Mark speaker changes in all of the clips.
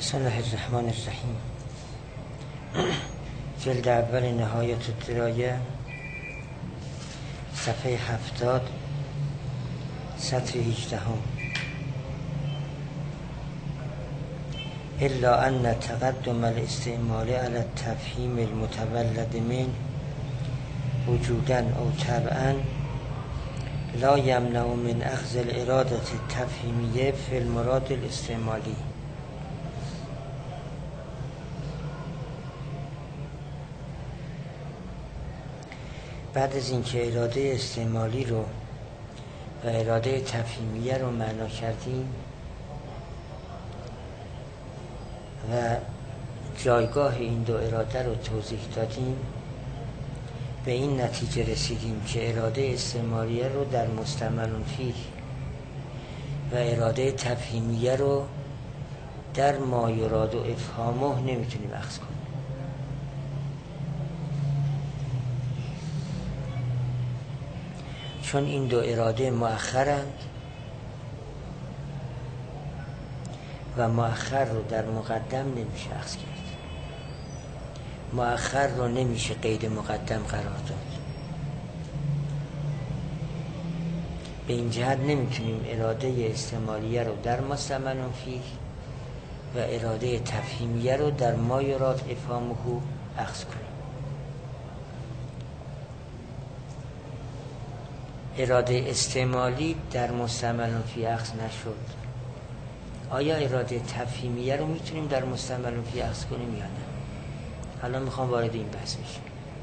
Speaker 1: بسم الله الرحمن الرحیم. جلد اول نهایت الدرایه، صفحه 70، سطر 18. الا ان تقدم الاستعمال على التفهیم المتولد من وجودا او طبعا لا یمنع من اخذ الاراده التفهیمیه فی المراد الاستعمالی. بعد از اینکه اراده استعمالی رو و اراده تفهیمیه رو معنا کردیم و جایگاه این دو اراده رو توضیح دادیم، به این نتیجه رسیدیم که اراده استعمالیه رو در مستعمل فیه و اراده تفهیمیه رو در ما یراد و افهامه نمیتونیم اخذ کنیم. چون این دو اراده مؤخرند و مؤخر رو در مقدم نمیشه اخذ کرد. مؤخر رو نمیشه قید مقدم قرار داد. به این جهت نمیتونیم اراده استعمالیه رو در مستعمل فیه و اراده تفهیمیه رو در ما یراد افهامه اخذ کنیم. اراده استعمالی در مستعمل فیه اخذ نشد. آیا اراده تفهیمیه رو میتونیم در مستعمل فیه اخذ کنیم یا نه؟ الان میخوام وارد این بحث بشم.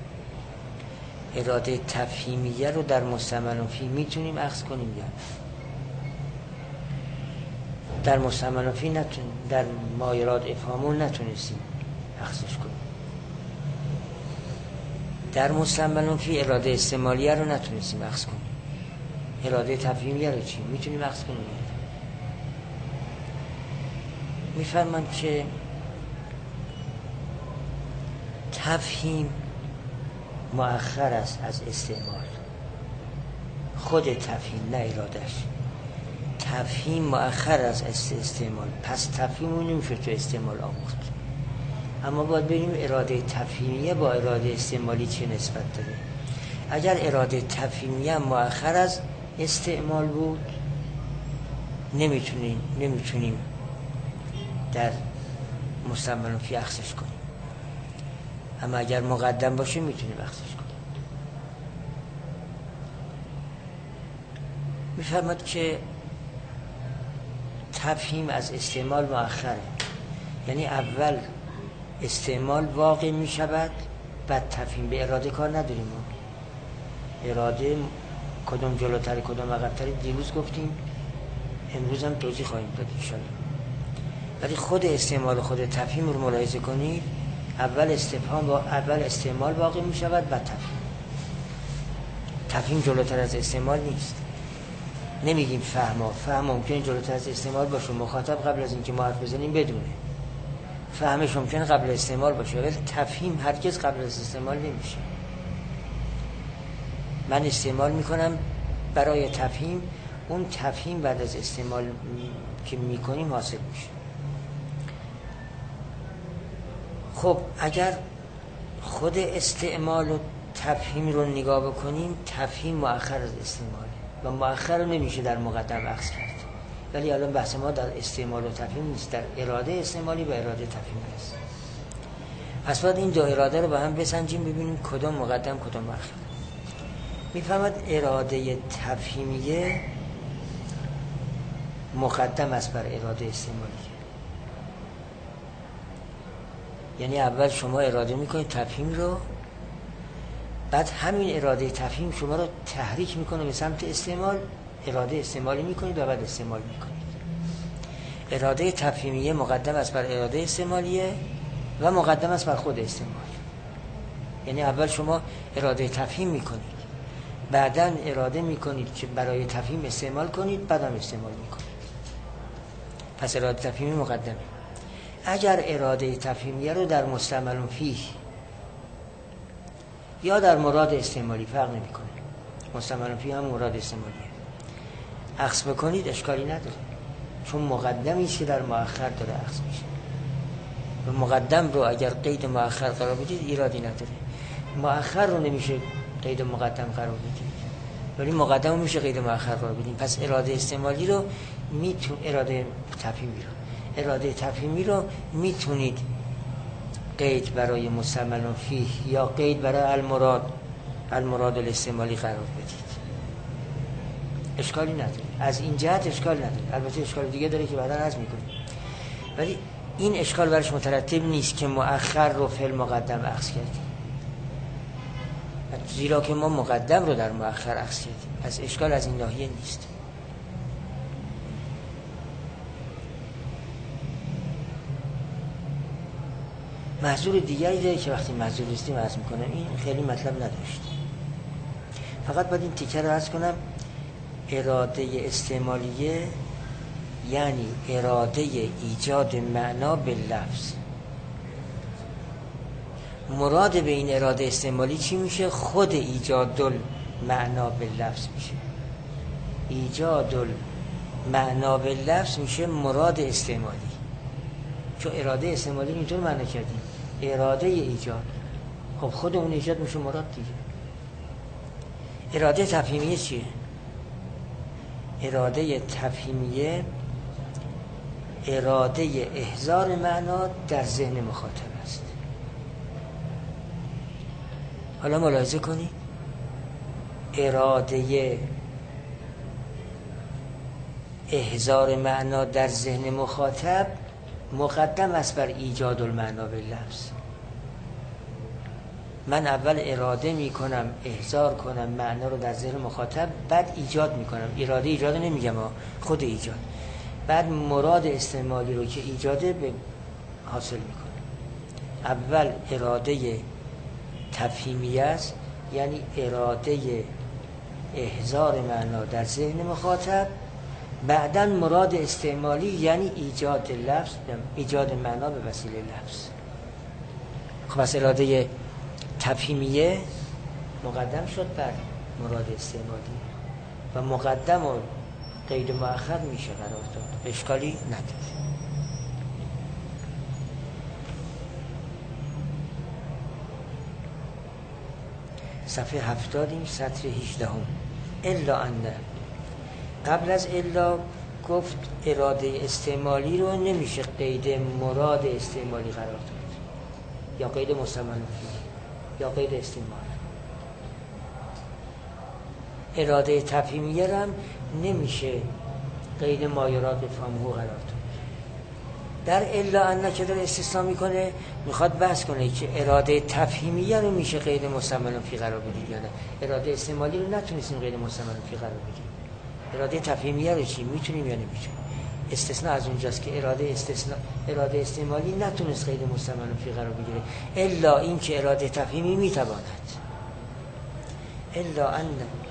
Speaker 1: اراده تفهیمیه رو در مستعمل فیه میتونیم اخذ کنیم یا نه؟ در مستعمل فیه نتونیم، در ما یراد افهامه نتونستیم اخذش کنیم. در مستعمل فیه اراده استعمالیه رو نتونستیم اخذ کنیم. اراده تفهیمیه رو چی؟ میتونیم اخذ کنیم. میفرمان که تفهیم مؤخر است از استعمال. خود تفهیم، نه ارادش. تفهیم مؤخر است از استعمال، پس تفهیم رو نمیشه تو استعمال آموخت. اما باید ببینیم اراده تفهیمیه با اراده استعمالی چه نسبت داره. اگر اراده تفهیمیه مؤخر از استعمال بود نمیتونیم در مستعمل فیه اخذش کنیم. اما اگر مقدم باشه میتونیم اخذش کنیم. میفرماد که تفهیم از استعمال مؤخره، یعنی اول استعمال واقع میشود بعد تفهیم. به اراده کار نداریم ما. اراده کدوم جلوتر کدوم عقب‌تر دیروز گفتیم، امروز هم توضیح خواهیم داد ان شاء الله. ولی خود استعمال و خود تفهیم رو ملاحظه کنید. اول استعمال واقع می شود بعد تفهیم. تفهیم جلوتر از استعمال نیست. نمیگیم فهم ممکنه جلوتر از استعمال باشه، مخاطب قبل از اینکه ما حرف بزنیم بدونه. فهمش ممکنه قبل استعمال باشه، ولی تفهیم هرگز قبل از استعمال نمیشه. من استعمال میکنم برای تفهیم، اون تفهیم بعد از استعمال که میکنیم حاصل میشه. خب اگر خود استعمال و تفهیم رو نگاه بکنیم، تفهیم مؤخر از استعماله و مؤخر رو نمیشه در مقدم اخذ کرد. ولی الان بحث ما در استعمال و تفهیم نیست، در اراده استعمالی و اراده تفهیمی است. پس باید این دو اراده رو با هم بسنجیم ببینیم کدام مقدم کدام مؤخر. میفهمد اراده تفهیمیه مقدم است بر اراده استعمالی. یعنی اول شما اراده میکنید تفهیم رو، بعد همین اراده تفهیم شما رو تحریک میکنه به سمت استعمال. اراده استعمالی میکنید و بعد استعمال میکنید. اراده تفهیمیه مقدم است بر اراده استعمالیه و مقدم است بر خود استعمال. یعنی اول شما اراده تفهیم میکنید، بعداً اراده میکنید که برای تفهیم استعمال کنید، بعدم استعمال میکنید. پس اراده تفهیمی مقدمه. اگر اراده تفهیمیه رو در مستعمل فیه یا در مراد استعمالی، فرق نمیکنه، مستعمل فیه هم مراد استعمالیه، اخذ بکنید اشکالی نداره، چون مقدمی که در مؤخر داره اخذ میشه. و مقدم رو اگر قید مؤخر قرار بدید ایرادی نداره. مؤخر رو نمیشه قید مقدم قرار بدید، ولی مقدم رو میشه قید مؤخر قرار بدید. پس اراده استعمالی رو اراده تفهیمی رو میتونید قید برای مستعمل فیه یا قید برای المراد الاستعمالی قرار بدید. اشکالی نداره، از این جهت اشکال نداره. البته اشکال دیگه داره که بعدا عرض میکنیم، ولی این اشکال برش مترتب نیست که مؤخر رو فعل مقدم اخذ کردیم، زیرا که ما مقدم رو در مؤخر اخذ کردیم. پس اشکال از این ناحیه نیست. محضور دیگری داره که وقتی محضور نیستیم عرض میکنم، این خیلی مطلب نداشت. فقط باید این تیکه رو عرض کنم. اراده استعمالیه یعنی اراده ایجاد معنا به لفظ. مراد به این اراده استعمالی چی میشه؟ خود ایجاد المعنا به لفظ میشه. ایجاد المعنا به لفظ میشه مراد استعمالی. چون اراده استعمالی اینطور معنی کردیم، اراده ایجاد. خب خود اون ایجاد میشه مراد دیگه. اراده تفهیمیه چیه؟ اراده تفهیمیه اراده احضار معنا در ذهن مخاطب است. حالا ملاحظه کنید، اراده احضار معنا در ذهن مخاطب مقدم است بر ایجاد المعنا باللفظ. من اول اراده میکنم احضار کنم معنا رو در ذهن مخاطب، بعد ایجاد میکنم. اراده ایجاد نمیگم، خود ایجاد. بعد مراد استعمالی رو که ایجاده به حاصل میکنم. اول اراده تفهیمیه است، یعنی اراده احضار معنا در ذهن مخاطب، بعداً مراد استعمالی یعنی ایجاد لفظ، ایجاد معنا به وسیله لفظ. خب پس اراده تفهیمیه مقدم شد بر مراد استعمالی و مقدم و قید مؤخر میشه قرار داد، اشکالی نداره. صفحه 70 سطر 18. الا ان، قبل از الا گفت اراده استعمالی رو نمیشه قید مراد استعمالی قرار داد یا قید مستعمل فیه یا قید استعمال. اراده تفهیمیه رو هم نمیشه قید مایرات به فهمه قرار داد. در الا ان که داره استثناء میکنه، میخواد بحث کنه که اراده تفهیمیه رو میشه قید مستعمل فیه قرار بدید یا نه. اراده استعمالی رو نتونستیم قید مستعمل فیه قرار بدیم. اراده تفهیمیه رو چی میتونیم یا نمیتونیم؟ استثناء از اونجاست که اراده استعمالی نتونست قید مستعمل فیه قرار بگیره، الا این که اراده تفهیمی میتواند. الا ان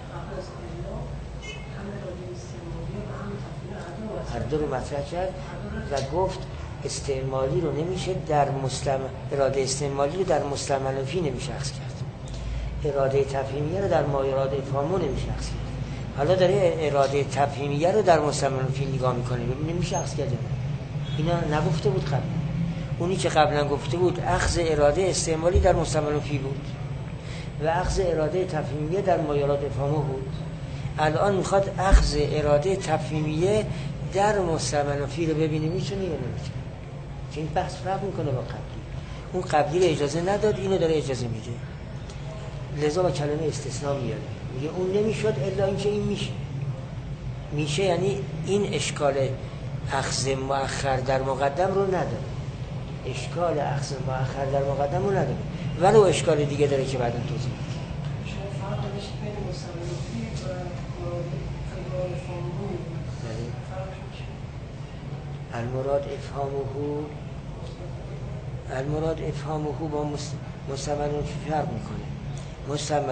Speaker 1: هر دو رو مطرح کرد و گفت استعمالی رو نمیشه در اراده استعمالی رو در مستعمل فیه نمیشه اخذ کرد. اراده تفهیمیه رو در مایرات افهامو نمیشه اخذ کرد. حالا داره اراده تفهیمیه رو در مستعمل فیه نگاه میکنه، ببینیم میشه اخذ کرده. اینا نگفته بود قبل. اونی که قبلا گفته بود اخذ اراده استعمالی در مستعمل فیه بود و اخذ اراده تفهیمیه در مایرات افهامو بود. الان میخواد اخذ اراده تفهیمیه در مستعمل فیه رو ببینه میتونه یا نمیتونه. چون این بحث فرق میکنه با قبلی. اون قبلی رو اجازه نداد، اینو داره اجازه میده. لذا با کلمه استثناء میاره، میگه اون نمیشد الا اینکه این میشه یعنی این اشکال اخذ مؤخر در مقدم رو نداره. اشکال اخذ مؤخر در مقدم رو نداره، ولو اشکال دیگه داره که بعدا توضیح میدم. المراد افهامه با مستعمل فیه فرق میکنه. مستعمل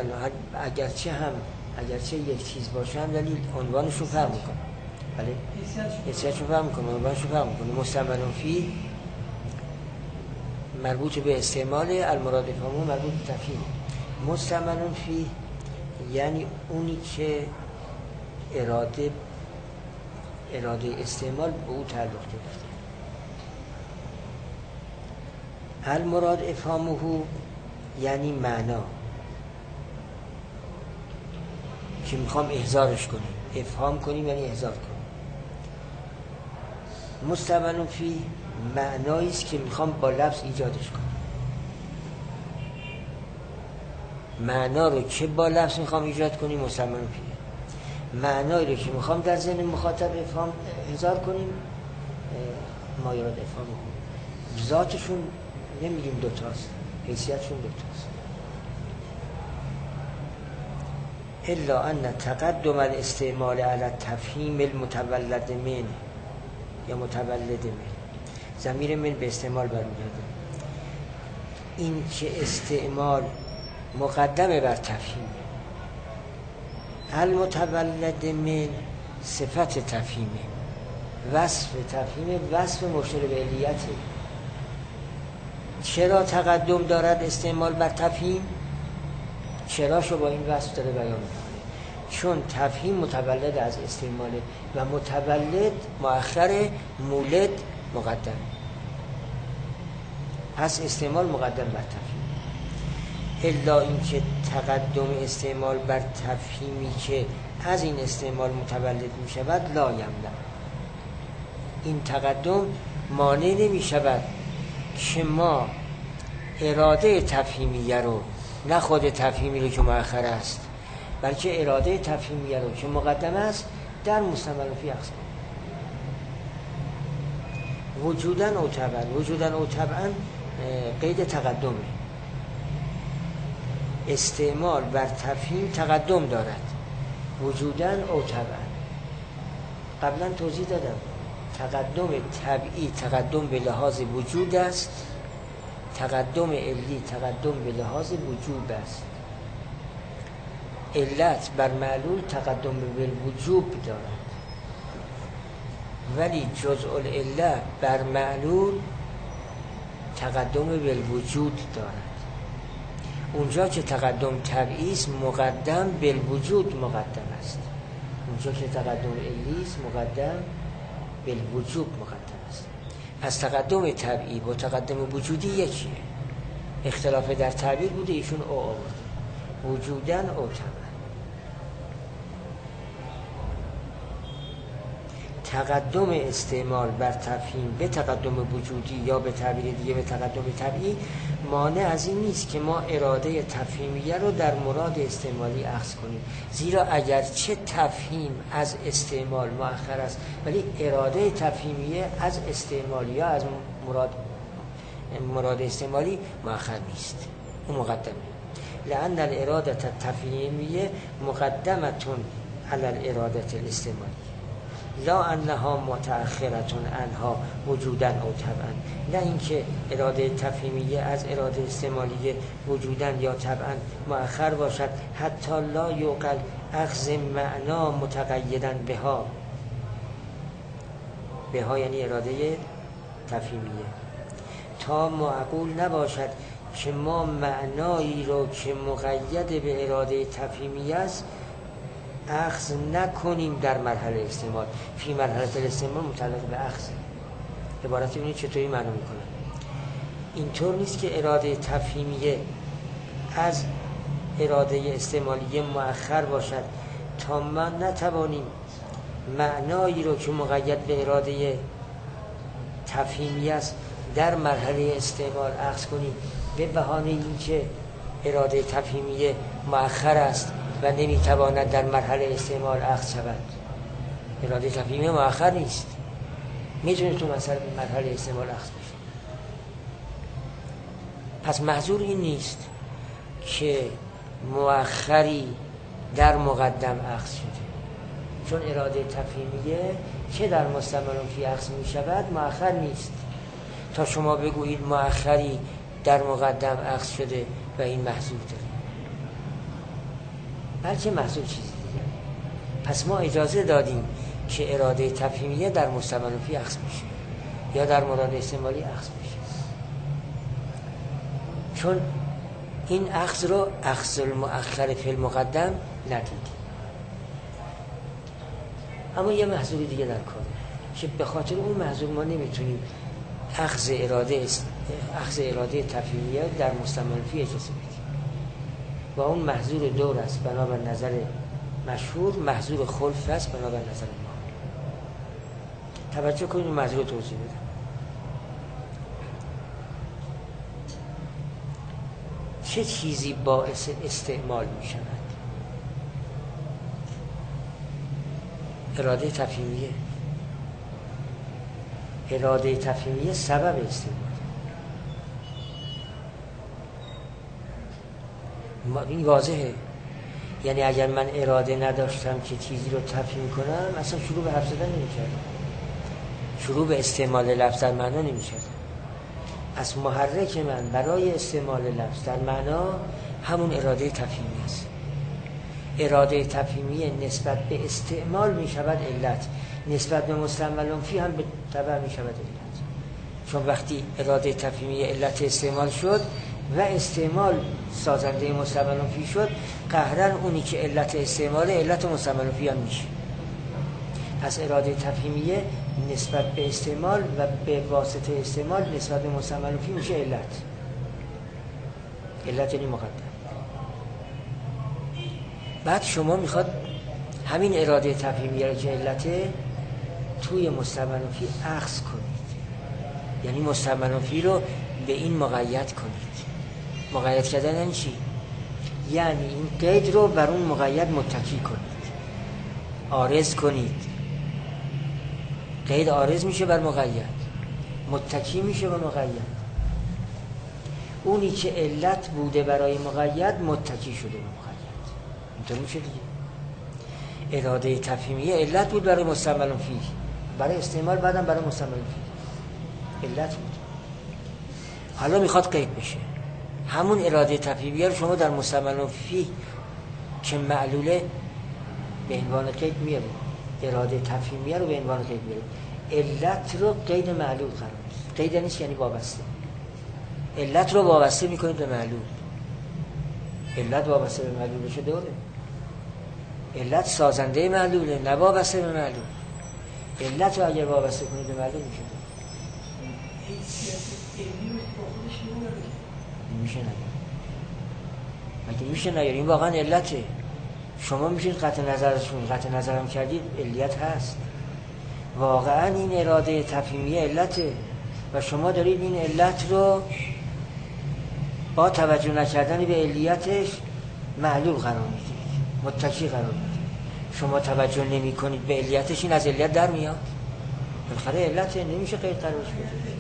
Speaker 1: اگرچه یک چیز باشن ولی عنوانشون فرق میکنه. بله؟ حیثیتشون فرق میکنه، عنوانشون فرق میکنه. مستعمل فیه مربوط به استعمال، المراد افهامه مربوط به تفهیم. مستعمل فیه یعنی اونی که اراده استعمال به او تعلق گرفته. المراد افهامه یعنی معنا که میخوام احضارش کنیم، افهام کنیم یعنی احضار کنیم. مستعمل فی معنایی است که میخوام با لفظ ایجادش کنم. معنا رو که با لفظ میخوام ایجاد کنیم مستعمل فی، معنایی رو که میخوام در ذهن مخاطب افهام احضار کنیم مایراد افهام. ذاتشون نمیگیم دوتاست، حیثیتشون دوتاست. الا ان تقدم الاستعمال علی تفهیم المتولد من یا متولد من، ضمیر من به استعمال برمیگرده. این که استعمال مقدمه بر تفهیم، المتولد من صفت تفهیمه، وصف تفهیم، وصف مشتر به علیته. چرا تقدم دارد استعمال بر تفهیم؟ چراشو با این وصف داره بیان میکنه. چون تفهیم متولد از استعماله و متولد مؤخر، مولد مقدم. پس استعمال مقدم بر تفهیم. الا اینکه تقدم استعمال بر تفهیمی که از این استعمال متولد می شود لا یمنع، این تقدم مانع نمی شود که ما اراده تفهیمیه رو، نه خود تفهیمی رو که مؤخر است، بلکه اراده تفهیمیه رو که مقدم است در مستعمل فی اقسام وجودن او طبعا. وجودن او طبعا قید تقدمه. استعمال بر تفهیم تقدم دارد وجودن او طبعا. قبلا توضیح دادم تقدم طبعی تقدم به لحاظ وجود است، تقدم علی تقدم به لحاظ وجوب است. علت بر معلول تقدم به وجوب دارد، ولی جزء العله بر معلول تقدم به وجود دارد. اونجا که تقدم طبعی است مقدم به وجود مقدم است، اونجا که تقدم علی است مقدم به وجوب مقدم است. پس تقدم طبعی با تقدم وجودی یکیه. اختلاف در تعبیر بوده، ایشون او آورده وجودن او طبعا. تقدم استعمال بر تفهیم به تقدم وجودی یا به تعبیر دیگه به تقدم طبعی مانع از این نیست که ما اراده تفهیمیه رو در مراد استعمالی اخذ کنیم، زیرا اگر چه تفهیم از استعمال مؤخر است ولی اراده تفهیمیه از استعمالی یا از مراد استعمالی مؤخر نیست، اون مقدمه. لأن الاراده التفهیمیه مقدمتون علی الاراده الاستعمالی لا انها متأخرتون انها وجودن او طبعا. نه اینکه اراده تفهیمیه از اراده استعمالیه وجودن یا طبعا مؤخر باشد. حتی لا یعقل اخذ معنا متقیدن بها، بها یعنی اراده تفهیمیه، تا معقول نباشد که ما معنایی رو که مقید به اراده تفهیمیه است اخذ نکنیم در مرحله استعمال. فی مرحله الاستعمال متعلق به اخذ. عبارت ببینید چطوری معنا میکنه. اینطور نیست که اراده تفهیمیه از اراده استعمالیه مؤخر باشد تا ما نتوانیم معنایی رو که مقید به اراده تفهیمیه است در مرحله استعمال اخذ کنیم به بهانه اینکه اراده تفهیمیه مؤخر است و نمیتواند در مرحله استعمال اخذ شود. اراده تفهیمیه مؤخر نیست، میتونه تو مرحله استعمال اخذ بشه. پس محظور این نیست که مؤخری در مقدم اخذ شده، چون اراده تفهیمیه که در مستعمل فی اخذ می شود مؤخر نیست تا شما بگویید مؤخری در مقدم اخذ شده و این محظور داره، بلکه محظور چیزی دیگه. پس ما اجازه دادیم که اراده تفهیمیه در مستعمل فی اخذ میشه یا در مراد استعمالی اخذ میشه، چون این اخذ رو اخذ المؤخر فی المقدم ندیدیم. اما یه محظور دیگه در کاره که به خاطر اون محظور ما نمیتونیم اخذ اراده تفهیمیه در مستعمل فی اجازه بدید و اون محظور دور است بنابر نظر مشهور، محظور خلف است بنابر نظر ما. توجه کنید محظور توضیح بدم. چه چیزی باعث استعمال می شود؟ اراده تفهیمیه. اراده تفهیمیه سبب استعمال. این واضحه. یعنی اگر من اراده نداشتم که چیزی رو تفهیم کنم اصلا شروع به حرف زدن نمی‌کردم، شروع به استعمال لفظ در معنا نمی‌کردم. از محرک من برای استعمال لفظ در معنا همون اراده تفهیمی است. اراده تفهیمی نسبت به استعمال می شود علت، نسبت به مستعمل فی هم به تبع می شود علت. چون وقتی اراده تفهیمی علت استعمال شد و استعمال سازنده مستعمل فی شد، قهرن اونی که علت استعمال علت مستعمل فی هم میشه. پس اراده تفهیمیه نسبت به استعمال و به واسطه استعمال نسبت به مستعمل فی میشه علت. علت یعنی مقدم. بعد شما میخواد همین اراده تفهیمیه که علته توی مستعمل فی اخذ کنید، یعنی مستعمل فی رو به این مقید کنید. مقید کردن یعنی چی؟ یعنی این قید رو بر اون مقید متکی کنید، عارض کنید. قید عارض میشه بر مقید، متکی میشه بر مقید. اونی که علت بوده برای مقید متکی شده به مقید. اینطور میشه دیگه. اراده تفهیمیه علت بود برای مستعمل فی، برای استعمال، بعدم برای مستعمل فی علت بود. حالا میخواد قید بشه. همون اراده تفهیمیه رو شما در مستعمل فی که معلوله به عنوان قید میاره. اراده تفهیمیه رو به عنوان قید میاره. علت رو قید معلول قرار میدید. قید نیست یعنی وابسته. علت رو وابسته میکنید به معلول. علت وابسته به معلول بشه دوره. علت سازنده معلوله، نه وابسته به معلول. علت رو اگر وابسته کنید به معلول میشه. میشه نه. مگه میشه نه؟ این واقعا علته. شما میشین قطع نظرم کردید علیت هست. واقعا این اراده تفهیمیه علته و شما دارید این علت رو با توجه نکردن به علیتش معلول قرار میدید، متکی قرار میدید. شما توجه نمی کنید به علیتش، این از علیت در میاد. بالاخره علت نمیشه غیر قرارش بدید.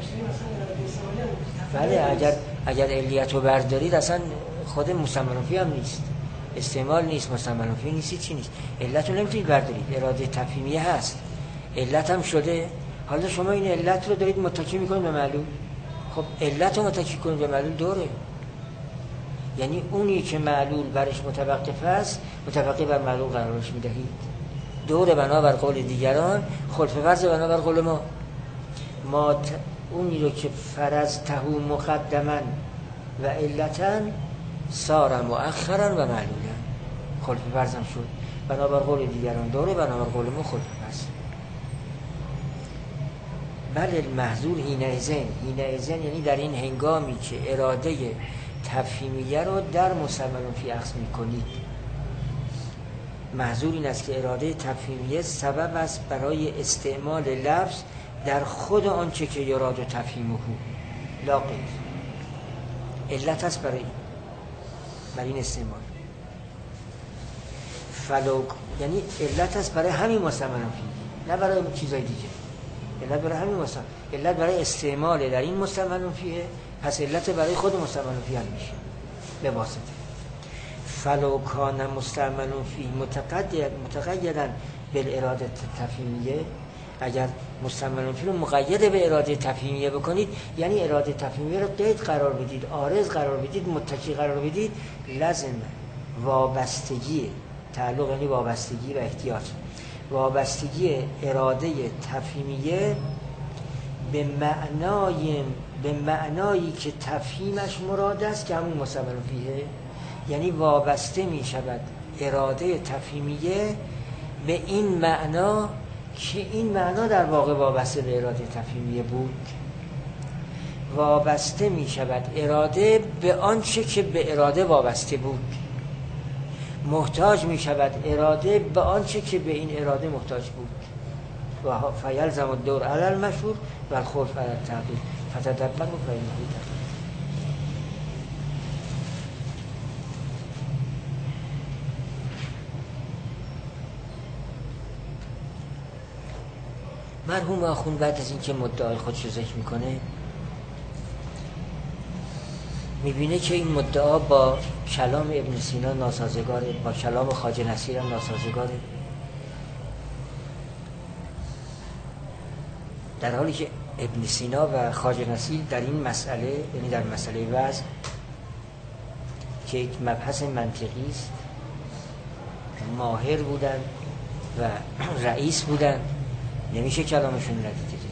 Speaker 1: بله، اگر علیت رو بردارید اصلا خود مستعمل فی هم نیست، استعمال نیست، مستعمل فی نیست، چی نیست. علت رو نمیتونید بردارید. اراده تفهیمیه هست، علت هم شده. حالا شما این علت رو دارید متکی میکنید به معلول. خب علت رو متکی کنید به معلول دوره. یعنی اونی که معلول برش متوقف است متوقف بر معلول قرارش میدهید. دوره بنابر قول دیگران، خلف فرض بنابر قول ما. اونی رو که فرضته مقدما و علتا صار مؤخرا و معلولا، خلف فرضم شد بنابر قول دیگران دوره، بنابر قول ما خلف فرض. بله المحظور حینئذن یعنی در این هنگامی که اراده تفهیمیه رو در مستعمل فی اخذ میکنید. محظور این است که اراده تفهیمیه سبب است برای استعمال لفظ در خود آنچه که یراد تفهیمه لا غیر. علت است برای این استعمال. یعنی علت است برای همین مستعمل فی، نه برای چیزای دیگه. علت برای همین مستعمل، علت برای استعمال در این مستعمل فیه، پس علت برای خود مستعمل فی هم میشه به واسطه. فلو کان مستعمل فی متقیدا بالاراده تفهیمیه، اگر مستعمل فی رو مقید به اراده تفهیمیه بکنید، یعنی اراده تفهیمیه رو قید قرار بدید، عارض قرار بدید، متکی قرار بدید، لازم وابستگی تعلق یعنی وابستگی و احتیاط، وابستگی اراده تفهیمیه به معنایی که تفهیمش مراد است که همون مستعمل فیه، یعنی وابسته می شود اراده تفهیمیه به این معنا که این معنا در واقع وابسته به اراده تفهیمیه بود. وابسته می شود اراده به آنچه که به اراده وابسته بود، محتاج می شود اراده به آنچه که به این اراده محتاج بود. و فیلزم الدور علی المشهور و الخلف علی التغییر فتدبر و فإنه تغییر. مرحوم آخوند بعد از اینکه مدعای خودش رو ذکر میکنه، میبینه که این مدعا با کلام ابن سینا ناسازگاره، با کلام خواجه نصیر هم ناسازگاره، در حالی که ابن سینا و خواجه نصیر در این مسئله، یعنی در مسئله وزن که یک مبحث منطقی است، ماهر بودن و رئیس بودن، نمیشه کلامشون ندیده گرفت.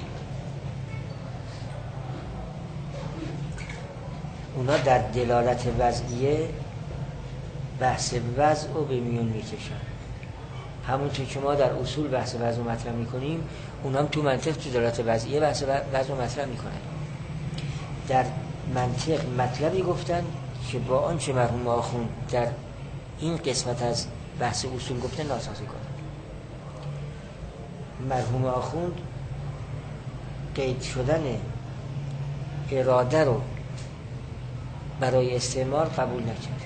Speaker 1: اونا در دلالت وضعیه بحث وضع رو به میون میکشن، همونطور که ما در اصول بحث وضع رو مطرح میکنیم، اونا هم تو منطق تو دلالت وضعیه بحث وضع رو مطرح میکنن. در منطق مطلبی گفتن که با آنچه مرحوم آخوند در این قسمت از بحث اصول گفته ناسازگار. مرحوم آخوند قید شدن اراده رو برای استعمال قبول نکرد،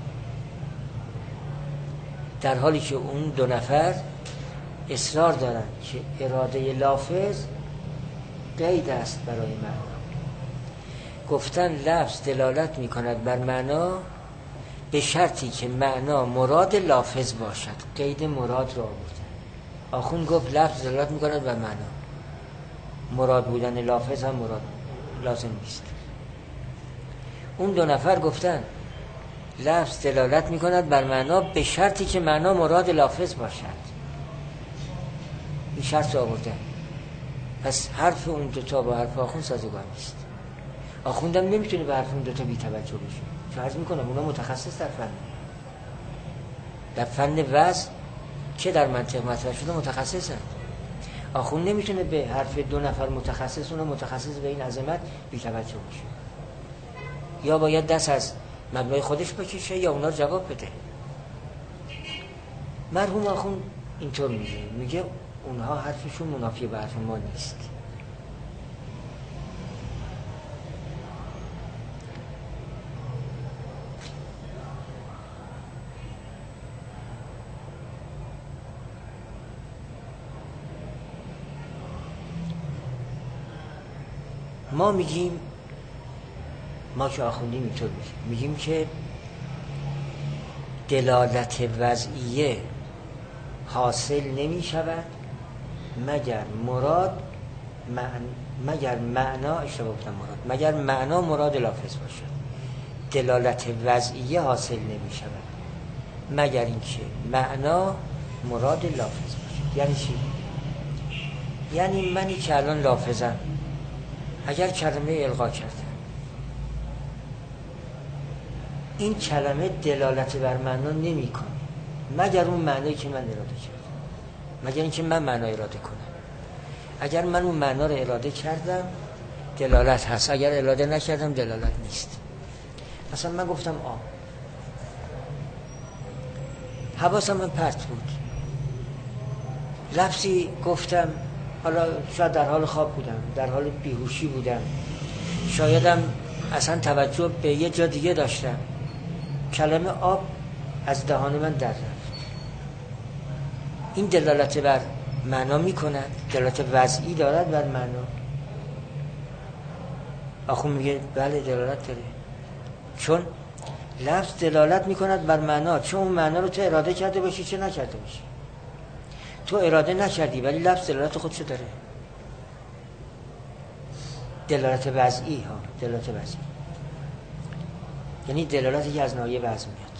Speaker 1: در حالی که اون دو نفر اصرار دارن که اراده لافظ قید است برای معنا. گفتن لفظ دلالت می کند بر معنا به شرطی که معنا مراد لافظ باشد. قید مراد را آورد. آخوند گفت لفظ دلالت می کند بر معنا، مراد بودن لافظ هم مراد لازم نیست. اون دو نفر گفتن لفظ دلالت می کند بر معنا به شرطی که معنا مراد لافظ باشد. این شرط را آورده. پس حرف اون دوتا با حرف آخوند سازگار نیست. آخوندم نمیتونه به حرف اون دوتا بی توجه بشه. چون عرض میکنم اونا متخصص در فن وضع که در منطق مطرح شده متخصصن. آخوند نمیتونه به حرف دو نفر متخصص، اونا متخصص به این عظمت بی توجه بشه. یا باید دست از مبنای خودش بکشه یا اونا جواب بده. مرحوم آخوند اینطور میگه اونها حرفشون منافی به حرف ما نیست. ما میگیم، ما که آخوندیم اینطور میگیم که دلالت وضعیه حاصل نمی شود مگر معنا اشتباه گفتم مراد، مگر معنا مراد لافظ باشد. دلالت وضعیه حاصل نمی شود مگر اینکه معنا مراد لافظ باشد. یعنی چی؟ یعنی منی که الان لافظم، اگر کلمه القا کردم، این کلمه دلالت بر معنا نمی کنه مگر اون معنایی که من اراده کردم، مگر اینکه من معنا اراده کنم. اگر من اون معنا رو اراده کردم دلالت هست، اگر اراده نکردم دلالت نیست. مثلا من گفتم آب، حواسم من پرت بود، لفظی گفتم، حالا شاید در حال خواب بودم، در حال بیهوشی بودم، شایدم اصلا توجه به یه جا دیگه داشتم، کلمه آب از دهان من در رفت. این دلالت بر معنا میکند، دلالت وضعی دارد بر معنا. آخوند میگه بله دلالت داره، چون لفظ دلالت میکند بر معنا، چون اون معنا رو تو اراده کرده باشی چه نکرده باشی. تو اراده نکردی ولی لفظ دلالت خودشو داره. دلالت وضعی ها، دلالت وضعی یعنی دلالتی که از ناحیه وضع میاد.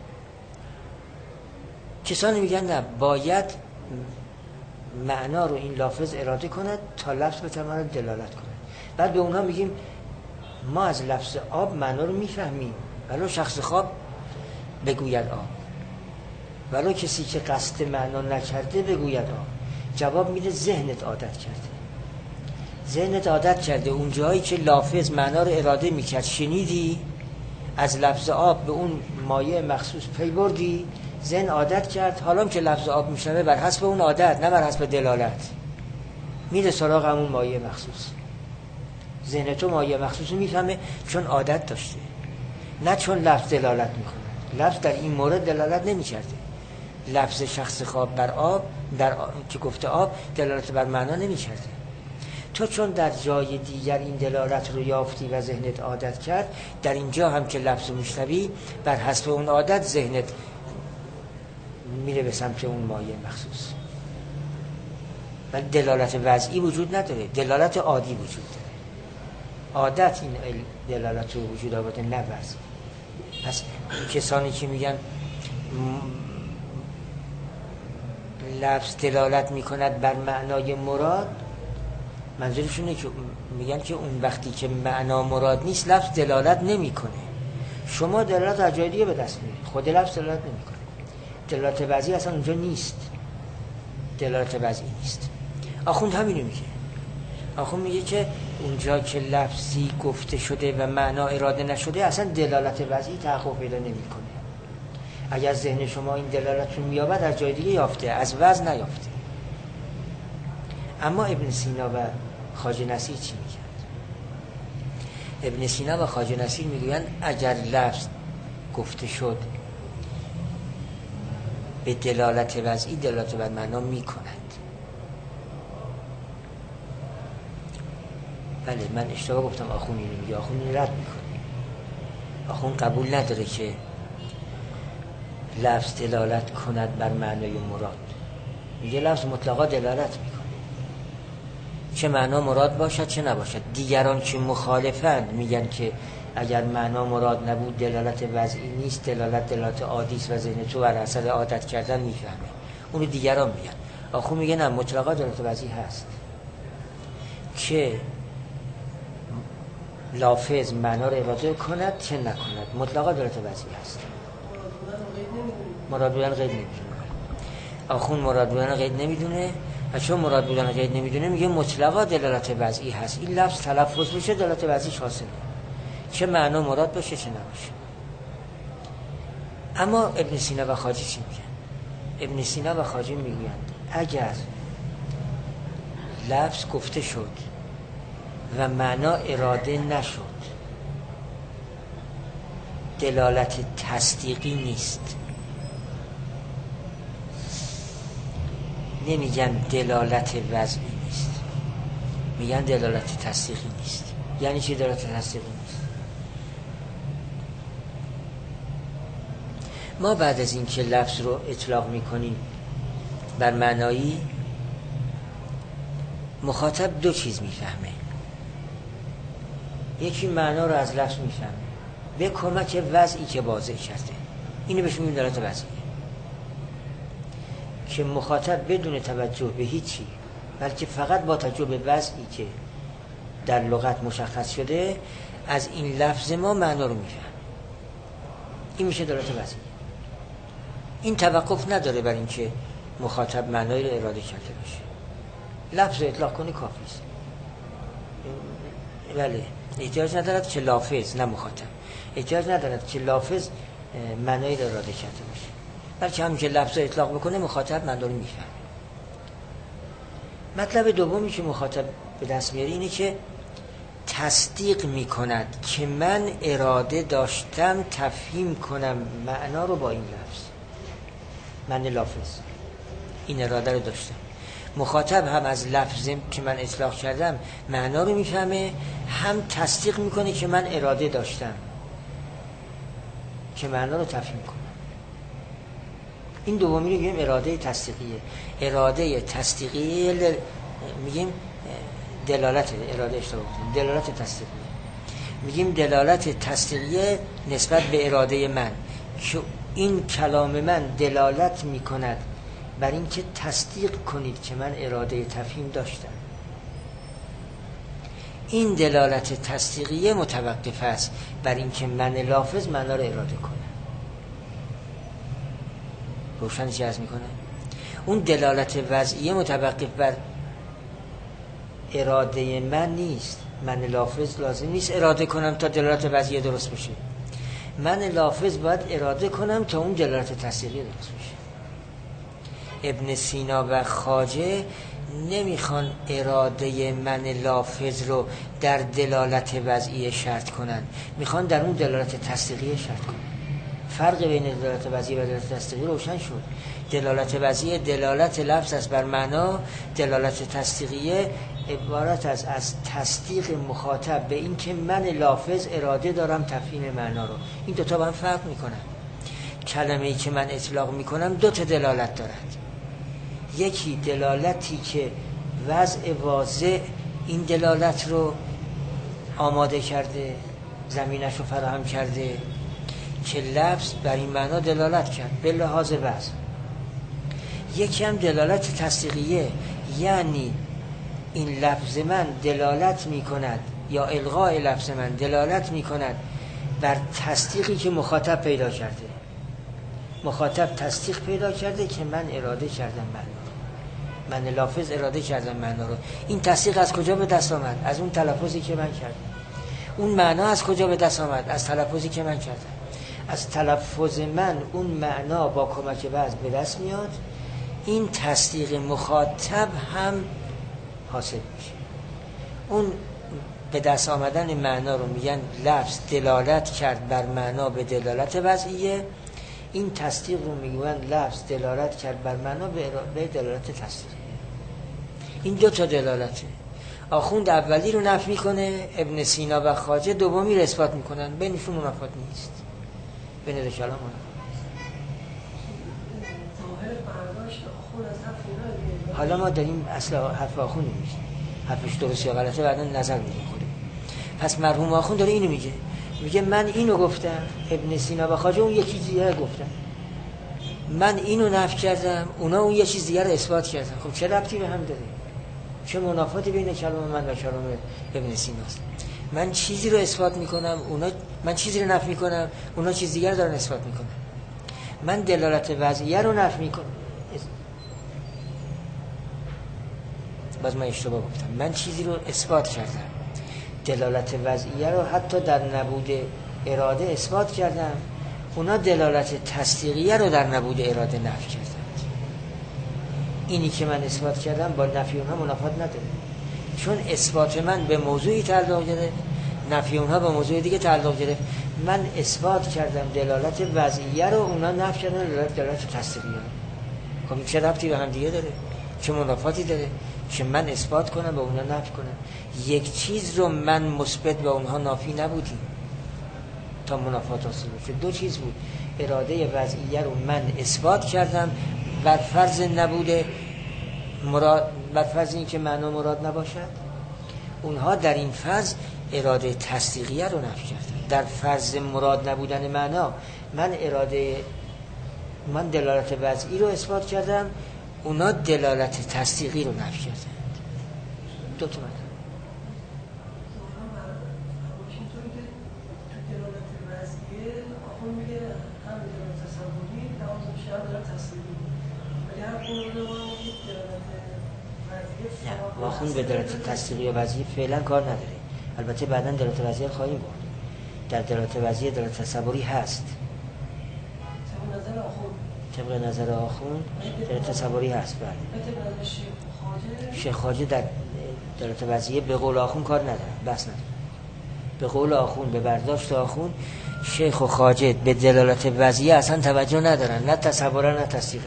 Speaker 1: کسانی میگن نه، باید معنا رو این لفظ اراده کند تا لفظ بتواند دلالت کند. بعد به اونها میگیم ما از لفظ آب معنا رو میفهمیم، ولو شخص خواب بگوید آب، ولو کسی که قصد معنا نکرده بگوید آب. جواب میده ذهنت عادت کرده. ذهنت عادت کرده اون جایی که لافظ معنا رو اراده میکرد شنیدی، از لفظ آب به اون مایع مخصوص پی بردی، ذهن عادت کرد، حالا که لفظ آب میشنوه بر حسب اون عادت نه بر حسب دلالت میره سراغ همون مایع مخصوص. ذهن تو مایع مخصوص رو میفهمه چون عادت داشته، نه چون لفظ دلالت میکنه. لفظ در این مورد دلالت نمیکرده. لفظ شخص خواب بر آب که گفته آب دلالت بر معنا نمیکرده. تو چون در جای دیگر این دلالت رو یافتی و ذهنت عادت کرد، در اینجا هم که لفظ رو میشنوی بر حسب اون عادت ذهنت میره به سمت اون مایع مخصوص. ولی دلالت وضعی وجود نداره، دلالت عادی وجود داره. عادت این دلالت رو وجود آورده، نه وضعی. پس کسانی که میگن لفظ دلالت میکند بر معنای مراد، منظورشونه که میگن که اون وقتی که معنا مراد نیست لفظ دلالت نمیکنه. شما دلالت از جای دیگه به دست میارید، خود لفظ دلالت نمیکنه. دلالت وضعی اصلا اونجا نیست، دلالت وضعی نیست. آخوند همینو میگه. آخوند میگه که اونجا که لفظی گفته شده و معنا اراده نشده اصلا دلالت وضعی تحقق پیدا نمیکنه. اگر ذهن شما این دلالت رو مییابد از جای دیگه یافته، از وضع نیافته. اما ابن سینا و خواجه نصیر چی میگن؟ ابن سینا و خواجه نصیر میگویند اگر لفظ گفته شد به دلالت وضعی دلالت بر معنا میکند. بله من اشتباه گفتم، آخون اینو میگه، آخون اینو رد میکنه. آخون قبول نداره که لفظ دلالت کند بر معنای مراد. میگه لفظ مطلقا دلالت میکنه، چه معنا مراد باشد چه نباشد. دیگران که مخالفند میگن که اگر معنا مراد نبود دلالت وضعی نیست، دلالت عادی است و ذهن تو بر اثر عادت کردن میفهمه. اونو دیگران میگن. آخو میگه نه، مطلقا دلالت وضعی هست که لافظ معنا رو اراده کند چه نکند، مطلقا دلالت وضعی هست. مراد بودن قید نمیدونه. آخون مراد بودن قید نمیدونه و چون مراد بودن قید نمیدونه میگه مطلقا دلالت وضعی هست. این لفظ تلفظ بشه دلالت وضعیش حاصله، چه معنا مراد باشه چه نباشه. اما ابن سینا و خواجه چی میگن؟ ابن سینا و خواجه میگویند اگر لفظ گفته شد و معنا اراده نشد دلالت تصدیقی نیست. نمیگن دلالت وضعی نیست، میگن دلالت تصدیقی نیست. یعنی چی دلالت تصدیقی نیست؟ ما بعد از این که لفظ رو اطلاق میکنیم بر معنایی، مخاطب دو چیز میفهمه. یکی معنا رو از لفظ میفهمه به کمک وضعی که واضح کرده، اینو بهش میگیم دلالت وضعی، که مخاطب بدون توجه به هیچی بلکه فقط با توجه به وضعی که در لغت مشخص شده از این لفظ ما معنا رو میفهمه. این میشه دلالت وضعی. این توقف نداره بر این که مخاطب معنایی رو اراده کرده باشه. لفظ رو اطلاق کنی کافی است. بله، احتیاج ندارد که لافظ، نه مخاطب، احتیاج ندارد که لافظ معنایی رو اراده کرده باشه، بلکه همین که لفظ رو اطلاق بکنه مخاطب معنی رو میفهمه. مطلب دومی که مخاطب به دست میاره اینه که تصدیق میکند که من اراده داشتم تفهیم کنم معنا رو با این لفظ. من لافظ این اراده رو داشتم. مخاطب هم از لفظی که من اطلاق کردم معنا رو میفهمه، هم تصدیق میکنه که من اراده داشتم که معنا رو تفهیم کنم. این دومی رو میگیم اراده تصدیقیه. اراده تصدیقیه میگیم دلالت، اراده اشتباه کنیم، دلالت تصدیقیه. میگیم دلالت تصدیقیه نسبت به اراده من که این کلام من دلالت میکند بر این که تصدیق کنید که من اراده تفهیم داشتم. این دلالت تصدیقیه متوقف است بر این که من لافظ معنا رو اراده کنم. روشن چی عرض میکنه؟ اون دلالت وضعیه متوقف بر اراده من نیست. من لافظ لازم نیست اراده کنم تا دلالت وضعیه درست بشه. من لافظ باید اراده کنم تا اون دلالت تصدیقی درست بشه. ابن سینا و خواجه نمیخوان اراده من لافظ رو در دلالت وضعیه شرط کنن، میخوان در اون دلالت تصدیقی شرط کنن. فرق بین دلالت وضعیه و دلالت تصدیقی روشن شد. دلالت وضعیه دلالت لفظ است بر معنا، دلالت تصدیقیه عبارت از تصدیق مخاطب به این که من لافظ اراده دارم تفهیم معنا رو. این دوتا با هم فرق میکنن. کلمه‌ای که من اطلاق میکنم دو تا دلالت دارد. یکی دلالتی که وضع واضح این دلالت رو آماده کرده، زمینش رو فراهم کرده که لفظ بر این معنا دلالت کرد به لحاظ وضع. یکی هم دلالت تصدیقیه، یعنی این لفظ من دلالت می کند یا الغای لفظ من دلالت می کند بر تصدیقی که مخاطب پیدا کرده. مخاطب تصدیق پیدا کرده که من اراده کردم من لافظ اراده کردم معنا رو. این تصدیق از کجا به دست آمد؟ از اون تلفظی که من کردم. اون معنا از کجا به دست آمد؟ از تلفظی که من کردم. از تلفظ من اون معنا با کمک وضع به دست میاد. این تصدیق مخاطب هم حاصل میشه. اون به دست آمدن معنا رو میگن لفظ دلالت کرد بر معنا به دلالت وضعیه. این تصدیق رو میگن لفظ دلالت کرد بر معنا به دلالت تصدیق. این دو تا دلالته. آخوند اولی رو نفی میکنه، ابن سینا و خواجه دومی رو اثبات میکنن. بینشون منافات نیست. بین دو کلام حالا ما داریم اصل حرف آخوند نمیشه، حرفش درست یا غلطه بعدا نظر میدیم خودم. پس مرحوم آخوند داره اینو میگه من اینو گفتم، ابن سینا و خواجه اون یکی دیگه گفتن، من اینو نفی کردم، اونا اون یه چیز دیگه رو اثبات کردن. خب چه ربطی به هم داره؟ چه منافاتی بین کلام من و کلام ابن سیناست؟ من چیزی رو اثبات میکنم، من چیزی رو نفی میکنم، اونا چیز دیگه رو دارن اثبات میکنن. من دلالت وضعیه رو نفی میکنم، باز من اشتباه گفتم. من چیزی رو اثبات کردم، دلالت وضعیه رو حتی در نبود اراده اثبات کردم، اونا دلالت تصدیقیه رو در نبود اراده نفی کردن. اینی که من اثبات کردم با نفی اونها منافات نداره، چون اثبات من به موضوعی تعلق گرفت، نفی اونها به موضوع دیگه تعلق گرفت. من اثبات کردم دلالت وضعیه رو، اونا نفی کردن دلالت تصدیقیه رو. خب چه ربطی به هم دیگه داره؟ چه منافاتی داره که من اثبات کنم و اونا نفی کنم؟ یک چیز رو من مثبت و اونها نافی نبودیم تا منافات حاصل بشه. دو چیز بود. اراده وضعیه رو من اثبات کردم بر فرض نبود مراد، بر فرض این که معنا مراد نباشد. اونها در این فرض اراده تصدیقیه رو نفی کردن. در فرض مراد نبودن معنا من دلالت وضعی رو اثبات کردم، اونا دلالت تصدیقی رو نفی کردن. دو تا مطلب. نه، واخون به دلالت تصدیقی و وضعی فعلا کار نداره. البته بعداً دلالت وضعی خواهیم بود. در دلالت وضعی دلالت تصوری هست. طبق نظر آخوند دلالت تصوری هست. بله. شیخ خواجه در دلالت وضعی به قول آخوند کار نداره، بس نداره. به قول آخوند، به برداشت آخوند، شیخ و خواجه به دلالت وضعی اصلا توجه ندارن، نه تصورا نه تصدیقا.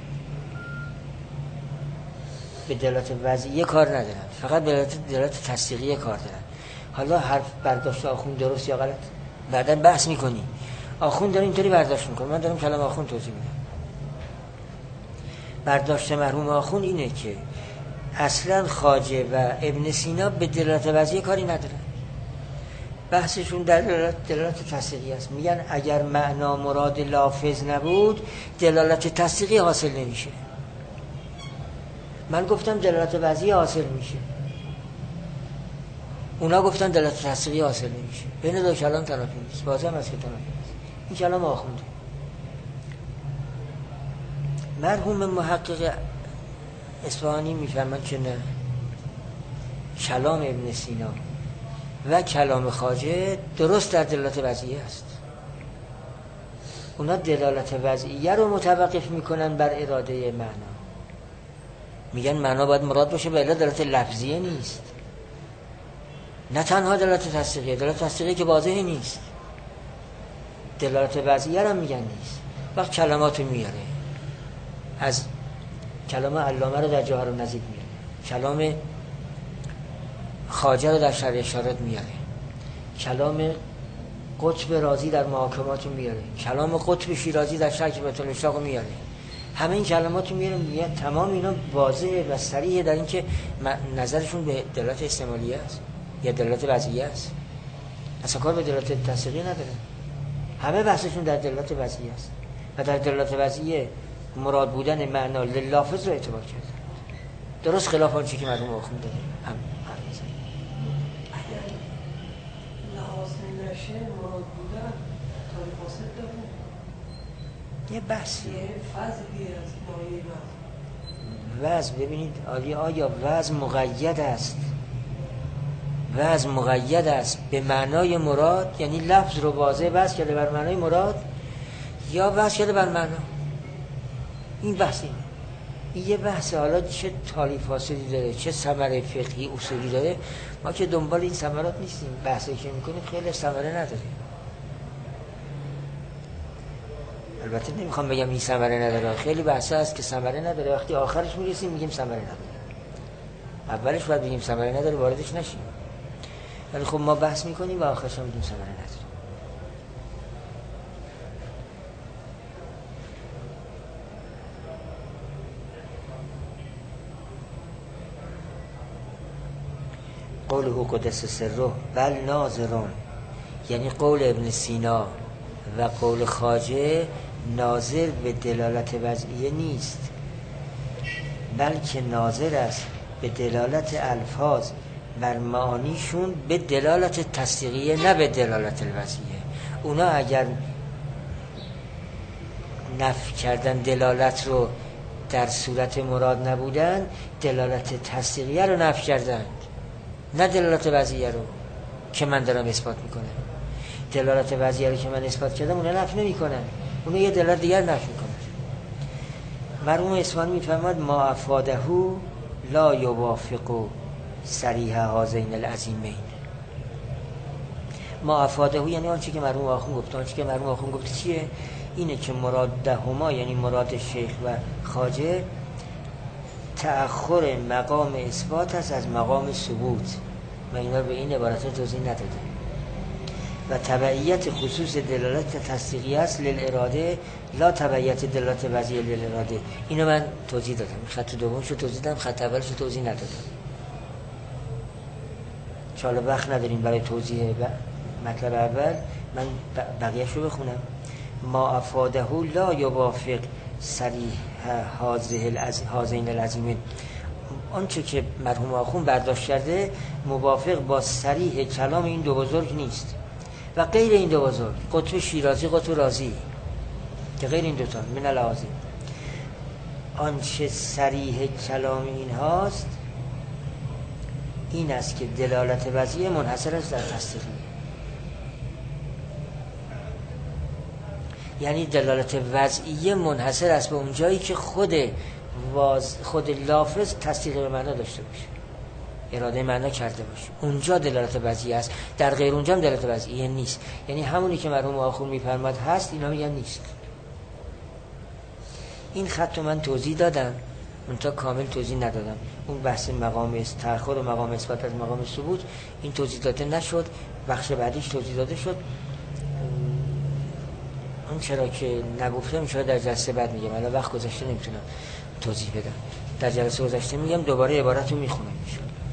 Speaker 1: به دلالت وضعیه کار ندارن، فقط به دلالت تصدیقیه کار دارن. حالا حرف برداشت آخوند درست یا غلط بعداً بحث میکنی. آخوند داره اینطوری برداشت میکنه، من دارم کلام آخوند توضیح میدم. برداشت مرحوم آخوند اینه که اصلا خواجه و ابن سینا به دلالت وضعیه کاری ندارن، بحثشون در دلالت تصدیقی است. میگن اگر معنا مراد لافظ نبود دلالت تصدیقی حاصل نمیشه. من گفتم دلالت وضعی حاصل میشه، اونا گفتن دلالت تصدیقی حاصل نمیشه. بین دو کلام تنافی نیست، واضح است که تنافی نیست. این کلام آخونده. مرحوم محقق اصفهانی میفرماند که نه، کلام ابن سینا و کلام خواجه درست در دلالت وضعیه است. اونا دلالت وضعیه رو متوقف میکنن بر اراده معنا، میگن معنا باید مراد باشه، ولی دلالت لفظیه نیست. نه تنها دلالت تصدیقیه، دلالت تصدیقیه که واضحه نیست، دلالت وضعیه رو میگن نیست. وقت کلماتو میاره، از کلام علامه رو در جواهر النظیر میاره، کلام خواجه رو در شرح اشارات میاره، کلام قطب رازی در محاکمات میاره، کلام قطب شیرازی در شرح کتاب المشتاق میاره. همه این کلمات میاره، میگه تمام اینا واضحه و صریحه در این که نظرشون به دلالت استعمالیه است یا دلالت وضعیه است، اصلا کار به دلالت تصدیقی نداره. همه بحثشون در دلالت وضعیه است و در دلالت وضعیه مراد بودن معنا للافظ رو اعتبار کرده، درست خلاف آنچه که مرحوم آخوند داره.
Speaker 2: اگر لحاظ نشه مراد بودن تاریخ فاسد داره،
Speaker 1: یه بحثی
Speaker 2: فضلی از مایه
Speaker 1: وضع. ببینید آیا وضع مقید است؟ وضع مقید است به معنای مراد، یعنی لفظ رو واضح وضع کرده بر معنای مراد، یا وضع کرده بر معنا؟ این بحثی، این یه بحث. حالا چه تالیف فاسدی داره، چه ثمره فقهی اصولی داره، ما که دنبال این ثمرات نیستیم. بحثی که میکنیم خیلی ثمره نداره. البته نمیخوام بگم این ثمره نداره، خیلی بحث هست که ثمره نداره، وقتی آخرش میرسیم میگیم ثمره نداره. اولش باید بگیم ثمره نداره واردش نشیم، ولی خب ما بحث میکنیم و آخرش هم میگیم ثمره نداره. قوله قدس سره بل ناظرون، یعنی قول ابن سینا و قول خواجه ناظر به دلالت وضعیه نیست، بلکه ناظر است به دلالت الفاظ بر معانیشون به دلالت تصدیقیه، نه به دلالت الوضعیه. اونا اگر نفی کردن دلالت رو در صورت مراد نبودن، دلالت تصدیقیه رو نفی کردن، نه دلالت وضعیه رو که من دارم اثبات میکنم. دلالت وضعیه رو که من اثبات کردم اونا نفی نمیکنن، اونا یه دلالت دیگر نفی میکنن. مرحوم اصفهانی میفرماد ما افاده لا یوافق صریح هذین العظیمین. ما افاده یعنی آنچه که مرحوم آخوند گفت. آنچه که مرحوم آخوند گفت چیه؟ اینه که مراد دهما، یعنی مراد شیخ و خواجه، تأخر مقام اثبات است از مقام ثبوت. من اینا به این عبارت توضیح ندادم. و تبعیت خصوص دلالت تصدیقی است للاراده، لا تبعیت دلالت وضعیه للاراده. اینو من توضیح دادم، خط دومشو توضیح دادم، خط اولشو توضیح ندادم. چاله وقت نداریم برای توضیح مطلب اول، من بقیه‌شو بخونم. ما افاده لا یوافق صریح هذین العظیمین. آنچه که مرحوم آخوند برداشت کرده موافق با صریح کلام این دو بزرگ نیست و غیر این دو بزرگ، قطب شیرازی، قطب رازی، که غیر این دوتا من العظیم. آنچه صریح کلام این هاست این است که دلالت وضعیه منحصر است در تصدیقی، یعنی دلالت وضعیه منحصر است به اون جایی که خود لافظ تصدیق به معنا داشته باشه، اراده معنا کرده باشه، اونجا دلالت وضعیه است. در غیر اونجا هم دلالت وضعیه نیست. یعنی همونی که مرحوم آخوند میفرماد هست، اینا میگن نیست. این خط رو من توضیح دادم، منتها کامل توضیح ندادم. اون بحث مقام تأخر و مقام اثبات از مقام ثبوت این توضیح داده نشد، بخش بعدیش توضیح داده شد. اون چرا که نگفتم شاید در جلسه بعد میگم، الان وقت گذشته نمیتونم توضیح بدم. در جلسه گذشته میگم، دوباره عبارت رو میخونم.